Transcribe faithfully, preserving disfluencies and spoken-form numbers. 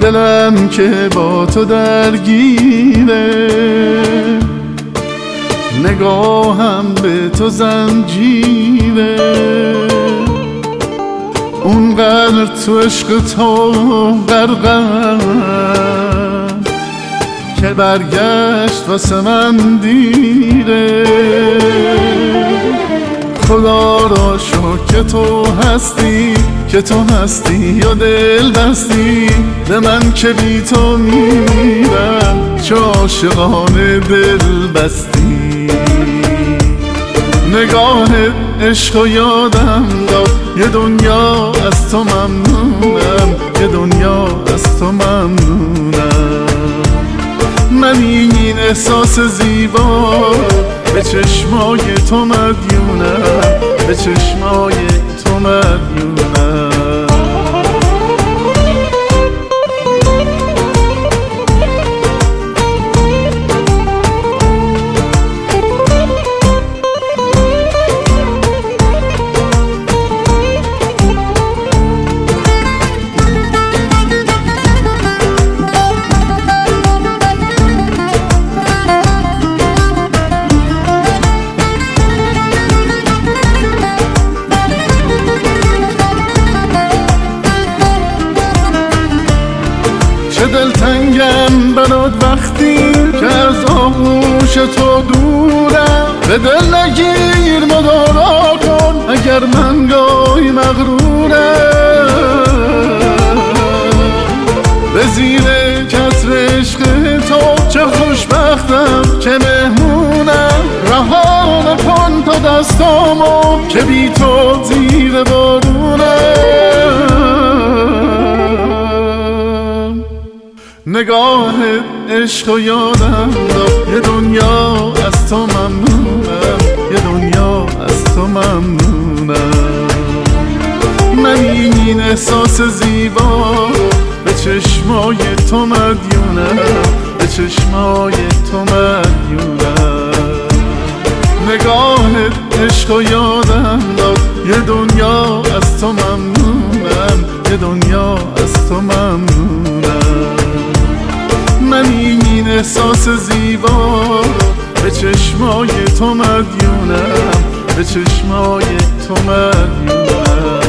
دلم که با تو درگیره، نگاهم به تو زنجیره، اونقدر تو عشق تو غرقم که برگشت واسه من دیره. خدا را شکر که تو هستی، که تو هستی یا دل بستی به من که بی تو میمیرم، چه عاشقانه دل بستی. نگاهت عشق و یادم داد، یه دنیا از تو ممنونم، یه دنیا از تو ممنونم. من این احساس زیبا به چشمای تو مدیونم، به چشمای تو مدیونم. چه دلتنگم برات وقتی که از آغوش تو دورم، به دل نگیر مدارا کن اگر من گاهی مغرورم. به زیر چتر عشق تو چه خوشبختم که مهمونم، رها نکن تو دستامو که بی تو زیر بارونم. نگاهت عشق و یادم داد، یه دنیا از تو ممنونم، یه دنیا از تو ممنونم. من این احساس زیبا به چشمای تو مدیونم، به چشمای تو مدیونم. نگاهت عشق و یادم داد، یه دنیا از تو ممنونم، یه دنیا از تو ممنونم. من این احساس زیبا به چشمای تو مدیونم، به چشمای تو مدیونم.